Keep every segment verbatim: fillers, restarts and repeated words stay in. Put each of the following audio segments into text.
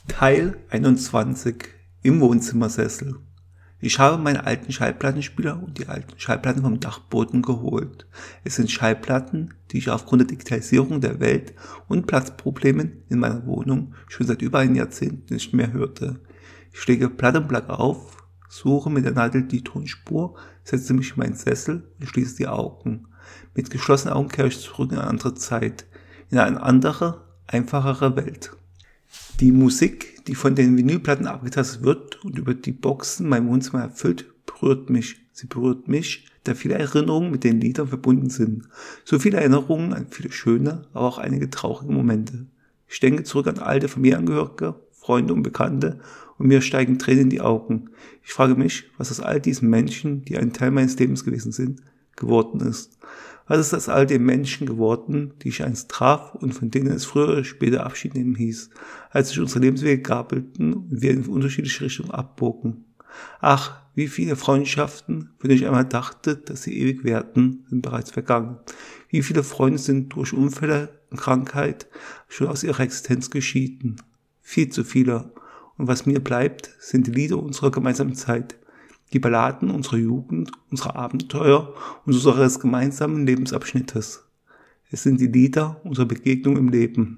Teil einundzwanzig im Wohnzimmersessel. Ich habe meine alten Schallplattenspieler und die alten Schallplatten vom Dachboden geholt. Es sind Schallplatten, die ich aufgrund der Digitalisierung der Welt und Platzproblemen in meiner Wohnung schon seit über einem Jahrzehnt nicht mehr hörte. Ich lege Platte um Platte auf, suche mit der Nadel die Tonspur, setze mich in meinen Sessel und schließe die Augen. Mit geschlossenen Augen kehre ich zurück in eine andere Zeit, in eine andere, einfachere Welt. Die Musik, die von den Vinylplatten abgetastet wird und über die Boxen mein Wohnzimmer erfüllt, berührt mich. Sie berührt mich, da viele Erinnerungen mit den Liedern verbunden sind. So viele Erinnerungen an viele schöne, aber auch einige traurige Momente. Ich denke zurück an alte Familienangehörige, Freunde und Bekannte und mir steigen Tränen in die Augen. Ich frage mich, was aus all diesen Menschen, die ein Teil meines Lebens gewesen sind, geworden ist. Was ist aus all den Menschen geworden, die ich einst traf und von denen es früher oder später Abschied nehmen hieß, als sich unsere Lebenswege gabelten und wir in unterschiedliche Richtungen abbogen. Ach, wie viele Freundschaften, von denen ich einmal dachte, dass sie ewig währten, sind bereits vergangen. Wie viele Freunde sind durch Unfälle und Krankheit schon aus ihrer Existenz geschieden. Viel zu viele. Und was mir bleibt, sind die Lieder unserer gemeinsamen Zeit. Die Balladen unserer Jugend, unserer Abenteuer und unseres gemeinsamen Lebensabschnittes. Es sind die Lieder unserer Begegnung im Leben.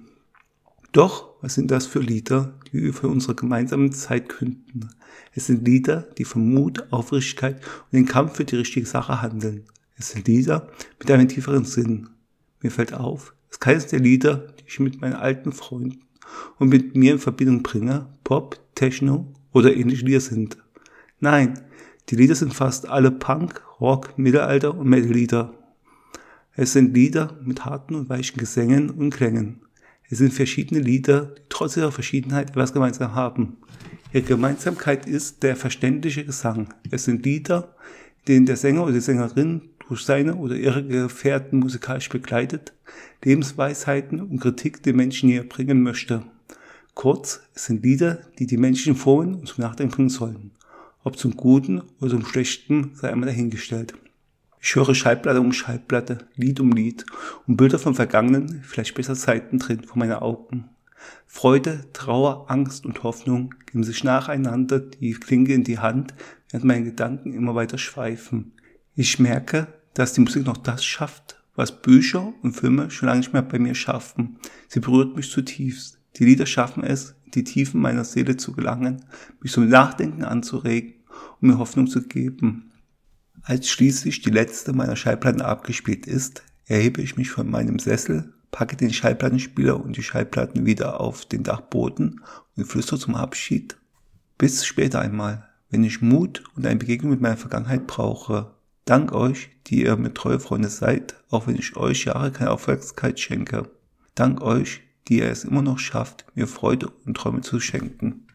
Doch, was sind das für Lieder, die über unsere gemeinsame Zeit künden? Es sind Lieder, die von Mut, Aufrichtigkeit und den Kampf für die richtige Sache handeln. Es sind Lieder mit einem tieferen Sinn. Mir fällt auf, dass keines der Lieder, die ich mit meinen alten Freunden und mit mir in Verbindung bringe, Pop, Techno oder ähnliche Lieder sind. Nein, die Lieder sind fast alle Punk, Rock, Mittelalter und Metal-Lieder. Es sind Lieder mit harten und weichen Gesängen und Klängen. Es sind verschiedene Lieder, die trotz ihrer Verschiedenheit etwas gemeinsam haben. Ihre Gemeinsamkeit ist der verständliche Gesang. Es sind Lieder, in denen der Sänger oder die Sängerin durch seine oder ihre Gefährten musikalisch begleitet, Lebensweisheiten und Kritik den Menschen näher bringen möchte. Kurz, es sind Lieder, die die Menschen formen und zum Nachdenken bringen sollen. Ob zum Guten oder zum Schlechten, sei einmal dahingestellt. Ich höre Schallplatte um Schallplatte, Lied um Lied und Bilder von vergangenen, vielleicht besser Zeiten drin vor meine Augen. Freude, Trauer, Angst und Hoffnung geben sich nacheinander die Klinke in die Hand, während meine Gedanken immer weiter schweifen. Ich merke, dass die Musik noch das schafft, was Bücher und Filme schon lange nicht mehr bei mir schaffen. Sie berührt mich zutiefst. Die Lieder schaffen es, in die Tiefen meiner Seele zu gelangen, mich zum Nachdenken anzuregen und mir Hoffnung zu geben. Als schließlich die letzte meiner Schallplatten abgespielt ist, erhebe ich mich von meinem Sessel, packe den Schallplattenspieler und die Schallplatten wieder auf den Dachboden und flüstere zum Abschied: Bis später einmal, wenn ich Mut und eine Begegnung mit meiner Vergangenheit brauche. Dank euch, die ihr mir treue Freunde seid, auch wenn ich euch Jahre keine Aufmerksamkeit schenke. Dank euch, die ihr es immer noch schafft, mir Freude und Träume zu schenken.